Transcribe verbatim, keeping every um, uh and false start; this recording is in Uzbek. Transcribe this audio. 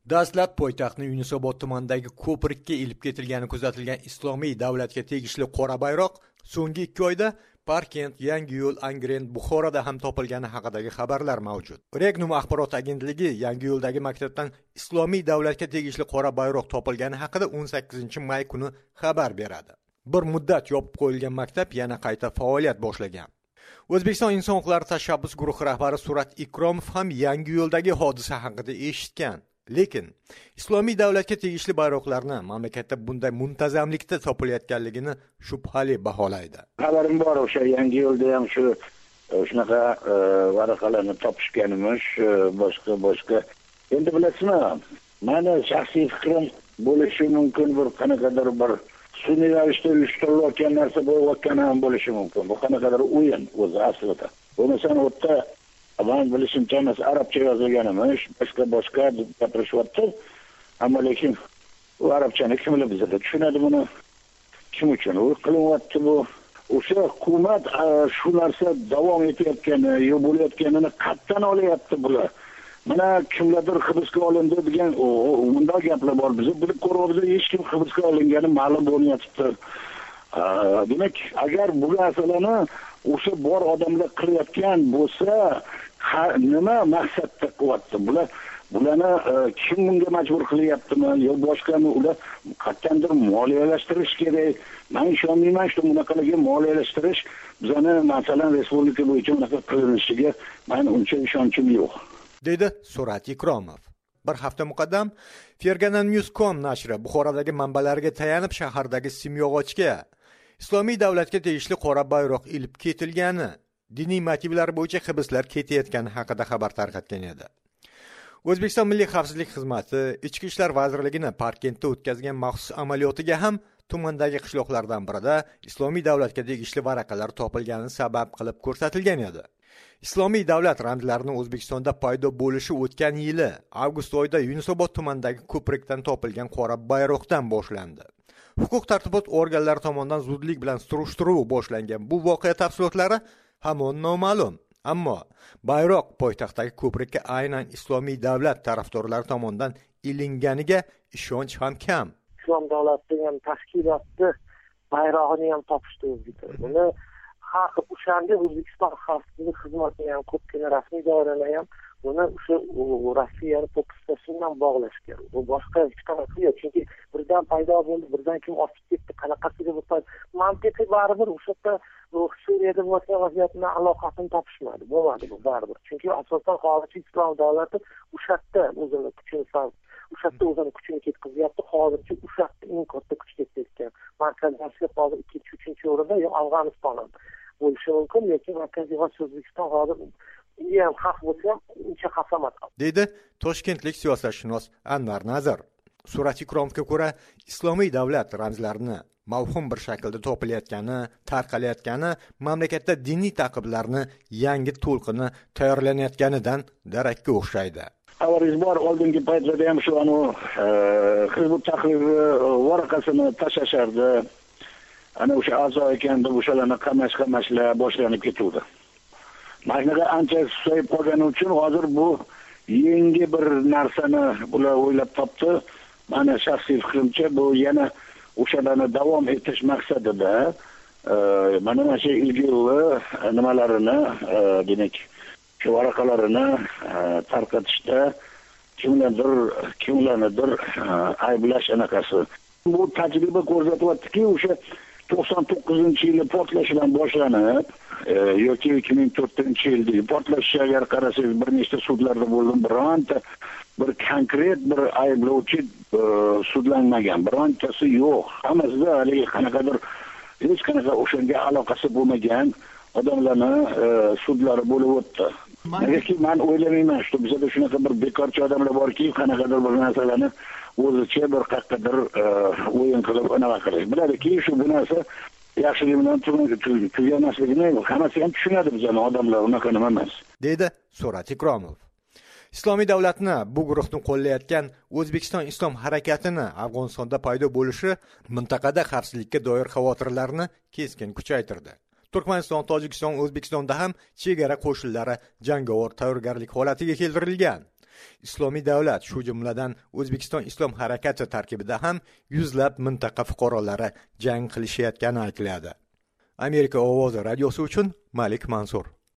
Dastlab poytaxtning Yunusobod tumanidagi ko'prikka ilib ketilgani kuzatilgan Islomiy davlatga tegishli qora bayroq so'nggi ikki oyda Parkent, Yangiyo'l, Angren, Buxoroda ham topilgani haqidagi xabarlar mavjud. Regnum axborot agentligi Yangiyo'ldagi maktabdan Islomiy davlatga tegishli qora bayroq topilgani haqida o'n sakkizinchi may kuni xabar beradi. Bir muddat yopib qo'yilgan maktab yana qayta faoliyat boshlagan. O'zbekiston Inson huquqlari tashabbus guruhi rahbari Surat Ikromov ham Yangiyo'ldagi hodisa haqida eshitgan. Lekin Islomiy davlatga tegishli bayroqlarni mamlakatda bunday muntazamlikda topilayotganligini shubhali baholaydi. Xabarim bor, o'sha Yangiyo'lda ham shu shunaqa varaqalarni topishganimiz, boshqa boshqa. Endi bilasizmi, meni shaxsiy fikrim bo'lishi mumkin, bir qanaqadir bir sun'iy ravishda uyushtirilayotgan narsa bo'layotgani ham bo'lishi mumkin. Bu qanaqadir o'yin o'zi aslida. Bo'lmasa o'tda men bilishimcha emas, arabcha yozilganimiz, boshqa boshqa gapirishyapti. Ammo lekin u arabchani kim biladi, tushunadi buni? Kim uchun u qilyapti bu? O'sha hukumat shu narsa davom etayotgani, yo bo'layotganini qatdan olyapti bular. Mana kimlardir hibsga olindi degan bunday gaplar bor. Biz bilib ko'ryapmiz, hech kim hibsga olingani ma'lum bo'lmayapti. Demak, agar bu narsalarni o'sha bor odamlar qilayotgan bo'lsa, nima maqsadda qilyapti bular? Bularni kim bunga majbur qilyaptimi yo boshqami? Ular qatdandir moliyalashtirish kerak. Men ishonmayman, shu bunaqalarga moliyalashtirish bizani masalan respublika bo'yicha bunaqa qilinishiga men uncha ishonchim yo'q, deydi Surat Ikromov. Bir hafta muqaddam Fergana News dot com nashri Buxorodagi manbalariga tayanib shahardagi simyog'ochga Islomiy davlatga tegishli qora bayroq ilib ketilgani, diniy motivlar bo'yicha hibslar ketayotgani haqida xabar tarqatgan edi. O'zbekiston Milliy xavfsizlik xizmati Ichki ishlar vazirligini Parkentda o'tkazgan maxsus amaliyotiga ham tumandagi qishloqlardan birida Islomiy davlatga tegishli varaqalar topilgani sabab qilib ko'rsatilgan edi. Islomiy davlat ramzlarining O'zbekistonda paydo bo'lishi o'tgan yili avgust oyida Yunusobod tumanidagi ko'prikdan topilgan qora bayroqdan boshlandi. Huquq tartibot organlari tomonidan zudlik bilan surishtiruv boshlangan bu voqea tafsilotlari hamon noma'lum. Ammo bayroq poytaxtdagi ko'prikka aynan Islomiy davlat tarafdorlari tomonidan ilinganiga ishonch ham kam. Islom davlatining ham tashkilotni bayrog'ini ham topishdi o'zbeklar. Buni haq o'shanda O'zbekiston xavfsizlik xizmatining ham ko'pgina rasmiy doiralar ham buni o'sha Rossiyani populistlar bilan bog'lash kerak. Bu boshqa hech qanaqa yo'q. Chunki birdan paydo bo'ldi, birdan kim osib ketdi, qanaqasiga bo'lsa, mantiqiy baribir o'sha yerda Suriyada bo'lgan vaziyat bilan aloqasini topishmadi. Bo'lmadi bu baribir. Chunki asosan xorijiy islom davlati o'sha yerda o'zini kuchini o'sha yerda o'zini kuchini ketkazyapti. Hozircha o'sha yerda eng katta kuch ketayotgan. Markaziylar hozir ikkinchi, uchinchi o'rinda yo Afg'oniston bo'lishi mumkin, lekin Markaziy Osiyo O'zbekiston hozir ham xavf bo'lsa ham uncha xavf emas, deydi toshkentlik siyosatshunos Anvar Nazar. Surat Ikromovga ko'ra, Islomiy davlat ramzlarini mavhum bir shaklda topilayotgani, tarqalayotgani mamlakatda diniy ta'qiblarni yangi to'lqini tayyorlanayotganidan darakka o'xshaydi. Xabaringiz bor, oldingi paytlarda ham shu anu Hizbut Tahrir varaqasini tashlashardi. Ana o'sha a'zo ekan deb o'shalarni qamash-qamashlar boshlanib ketuvdi. Mashinaga ancha susayib qolgani uchun hozir bu yangi bir narsani bular o'ylab topdi. Mana shaxsiy fikrimcha bu yana o'shalarni davom etish maqsadida mana mana shu ilgirli nimalarini, demak, shu varaqalarini tarqatishda kimlardir, kimlarnidir ayblash anaqasi. Bu tajriba ko'rsatyaptiki, o'sha to'qson to'qqizinchi yili portlash bilan boshlanib, yoki ikki ming to'rtinchi yilda portlashga agar qarasangiz bir nechta sudlarda bo'ldim, bironta bir konkret bir ayblovchi sudlanmagan, birontasi yo'q. Hammasida haligi qanaqadir hech qanaqa o'shanga aloqasi bo'lmagan odamlarni sudlari bo'lib o'tdi. Negaki men o'ylamayman, shu bizda shunaqa bir bekorchi odamlar borki, qanaqadir bir narsalarni o'zicha bir qaqqadir o'yin qilib anaqa qiladi. Biladiki, shu bu narsa yaxshilik bilan tugamasligini hammasi ham tushunadi bizani odamlar, unaqa nima emas, deydi Surat Ikromov. Islomiy davlatni bu guruhni qo'llayotgan O'zbekiston Islom harakatini Afg'onistonda paydo bo'lishi mintaqada xavfsizlikka doir xavotirlarni keskin kuchaytirdi. Turkmaniston, Tojikiston, O'zbekistonda ham chegara qo'shinlari jangovar tayyorgarlik holatiga keltirilgan. Islomiy davlat, shu jumladan O'zbekiston Islom harakati tarkibida ham yuzlab mintaqa fuqarolari jang qilishayotgani aytiladi. Amerika ovozi radiosi uchun Malik Mansur.